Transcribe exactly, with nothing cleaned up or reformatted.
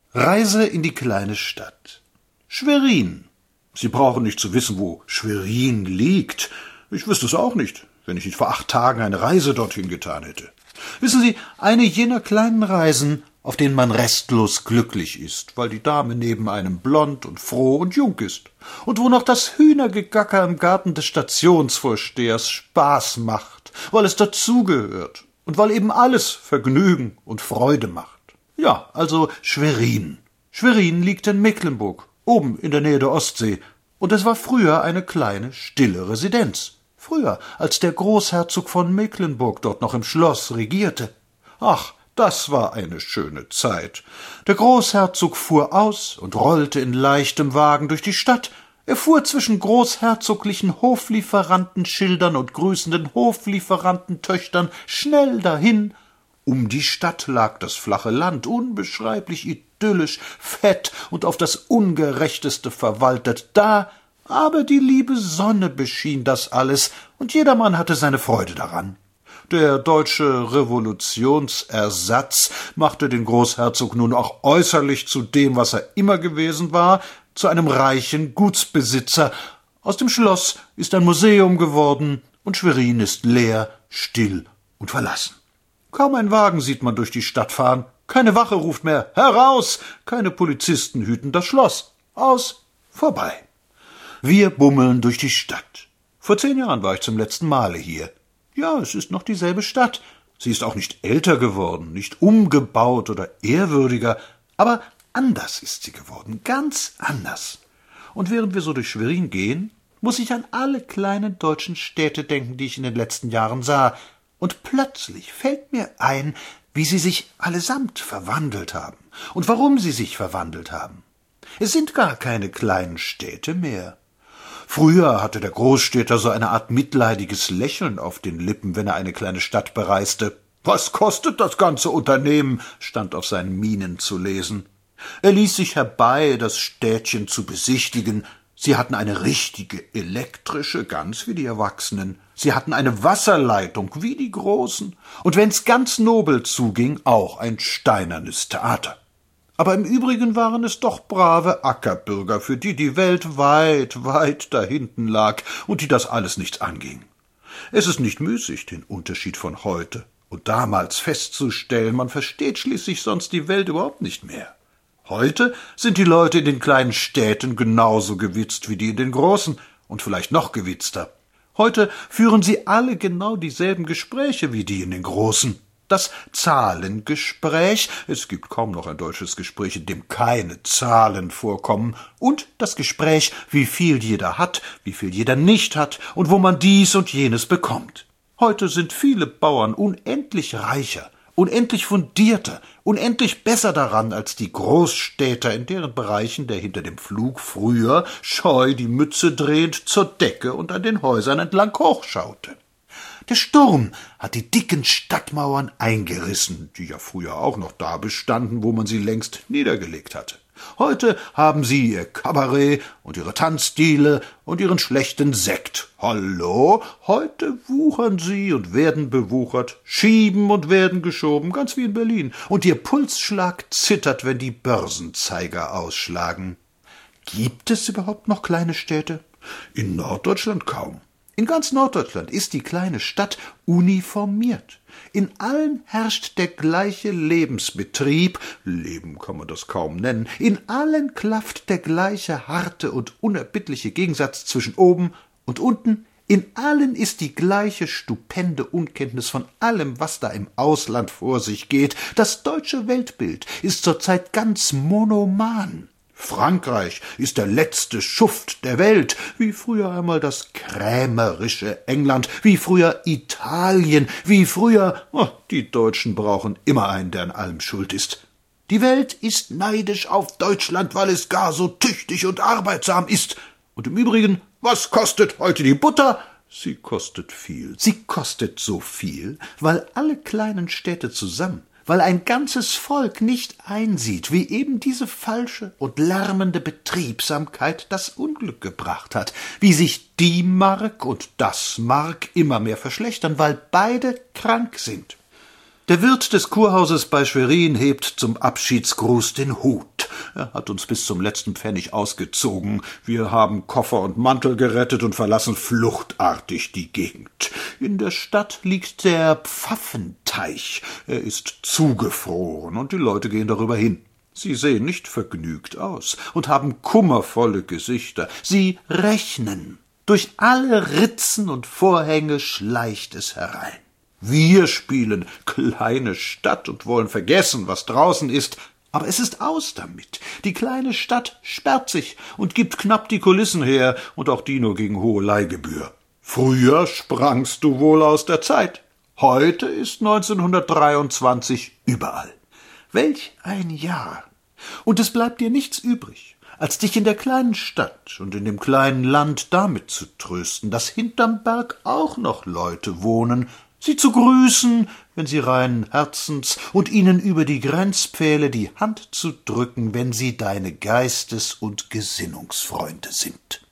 Reise in die kleine Stadt. Schwerin. Sie brauchen nicht zu wissen, wo Schwerin liegt. Ich wüsste es auch nicht, wenn ich nicht vor acht Tagen eine Reise dorthin getan hätte. Wissen Sie, eine jener kleinen Reisen, auf denen man restlos glücklich ist, weil die Dame neben einem blond und froh und jung ist und wo noch das Hühnergegacker im Garten des Stationsvorstehers Spaß macht, weil es dazugehört und weil eben alles Vergnügen und Freude macht. Ja, also Schwerin. Schwerin liegt in Mecklenburg, oben in der Nähe der Ostsee, und es war früher eine kleine, stille Residenz. Früher, als der Großherzog von Mecklenburg dort noch im Schloss regierte. Ach, das war eine schöne Zeit. Der Großherzog fuhr aus und rollte in leichtem Wagen durch die Stadt. Er fuhr zwischen großherzoglichen Hoflieferantenschildern und grüßenden Hoflieferantentöchtern schnell dahin. Um die Stadt lag das flache Land, unbeschreiblich idyllisch, fett und auf das Ungerechteste verwaltet. Da aber die liebe Sonne beschien das alles, und jedermann hatte seine Freude daran. Der deutsche Revolutionsersatz machte den Großherzog nun auch äußerlich zu dem, was er immer gewesen war, zu einem reichen Gutsbesitzer. Aus dem Schloss ist ein Museum geworden, und Schwerin ist leer, still und verlassen. Kaum ein Wagen sieht man durch die Stadt fahren, keine Wache ruft mehr »Heraus!«, keine Polizisten hüten das Schloss. Aus, vorbei. Wir bummeln durch die Stadt. Vor zehn Jahren war ich zum letzten Male hier. Ja, es ist noch dieselbe Stadt. Sie ist auch nicht älter geworden, nicht umgebaut oder ehrwürdiger, aber anders ist sie geworden, ganz anders. Und während wir so durch Schwerin gehen, muss ich an alle kleinen deutschen Städte denken, die ich in den letzten Jahren sah. Und plötzlich fällt mir ein, wie sie sich allesamt verwandelt haben und warum sie sich verwandelt haben. Es sind gar keine kleinen Städte mehr. Früher hatte der Großstädter so eine Art mitleidiges Lächeln auf den Lippen, wenn er eine kleine Stadt bereiste. »Was kostet das ganze Unternehmen?« stand auf seinen Mienen zu lesen. Er ließ sich herbei, das Städtchen zu besichtigen. Sie hatten eine richtige elektrische, ganz wie die Erwachsenen. Sie hatten eine Wasserleitung, wie die Großen. Und wenn's ganz nobel zuging, auch ein steinernes Theater. Aber im Übrigen waren es doch brave Ackerbürger, für die die Welt weit, weit dahinten lag und die das alles nichts anging. Es ist nicht müßig, den Unterschied von heute und damals festzustellen. Man versteht schließlich sonst die Welt überhaupt nicht mehr. Heute sind die Leute in den kleinen Städten genauso gewitzt wie die in den großen und vielleicht noch gewitzter. Heute führen sie alle genau dieselben Gespräche wie die in den großen. Das Zahlengespräch, es gibt kaum noch ein deutsches Gespräch, in dem keine Zahlen vorkommen, und das Gespräch, wie viel jeder hat, wie viel jeder nicht hat und wo man dies und jenes bekommt. Heute sind viele Bauern unendlich reicher, unendlich fundierter, unendlich besser daran als die Großstädter, in deren Bereichen der hinter dem Pflug früher scheu die Mütze drehend zur Decke und an den Häusern entlang hochschaute. Der Sturm hat die dicken Stadtmauern eingerissen, die ja früher auch noch da bestanden, wo man sie längst niedergelegt hatte. Heute haben sie ihr Kabarett und ihre Tanzstile und ihren schlechten Sekt. Hallo, heute wuchern sie und werden bewuchert, schieben und werden geschoben, ganz wie in Berlin. Und ihr Pulsschlag zittert, wenn die Börsenzeiger ausschlagen. Gibt es überhaupt noch kleine Städte? In Norddeutschland kaum. In ganz Norddeutschland ist die kleine Stadt uniformiert. In allen herrscht der gleiche Lebensbetrieb, Leben kann man das kaum nennen, in allen klafft der gleiche harte und unerbittliche Gegensatz zwischen oben und unten, in allen ist die gleiche stupende Unkenntnis von allem, was da im Ausland vor sich geht. Das deutsche Weltbild ist zurzeit ganz monoman. Frankreich ist der letzte Schuft der Welt, wie früher einmal das krämerische England, wie früher Italien, wie früher, oh, die Deutschen brauchen immer einen, der an allem schuld ist. Die Welt ist neidisch auf Deutschland, weil es gar so tüchtig und arbeitsam ist. Und im Übrigen, was kostet heute die Butter? Sie kostet viel. Sie kostet so viel, weil alle kleinen Städte zusammen, weil ein ganzes Volk nicht einsieht, wie eben diese falsche und lärmende Betriebsamkeit das Unglück gebracht hat, wie sich die Mark und das Mark immer mehr verschlechtern, weil beide krank sind. Der Wirt des Kurhauses bei Schwerin hebt zum Abschiedsgruß den Hut. Er hat uns bis zum letzten Pfennig ausgezogen. Wir haben Koffer und Mantel gerettet und verlassen fluchtartig die Gegend. In der Stadt liegt der Pfaffenteich. Er ist zugefroren und die Leute gehen darüber hin. Sie sehen nicht vergnügt aus und haben kummervolle Gesichter. Sie rechnen. Durch alle Ritzen und Vorhänge schleicht es herein. Wir spielen kleine Stadt und wollen vergessen, was draußen ist. Aber es ist aus damit. Die kleine Stadt sperrt sich und gibt knapp die Kulissen her, und auch die nur gegen hohe Leihgebühr. Früher sprangst du wohl aus der Zeit. Heute ist neunzehnhundertdreiundzwanzig überall. Welch ein Jahr! Und es bleibt dir nichts übrig, als dich in der kleinen Stadt und in dem kleinen Land damit zu trösten, dass hinterm Berg auch noch Leute wohnen, sie zu grüßen, wenn sie reinen Herzens, und ihnen über die Grenzpfähle die Hand zu drücken, wenn sie deine Geistes- und Gesinnungsfreunde sind.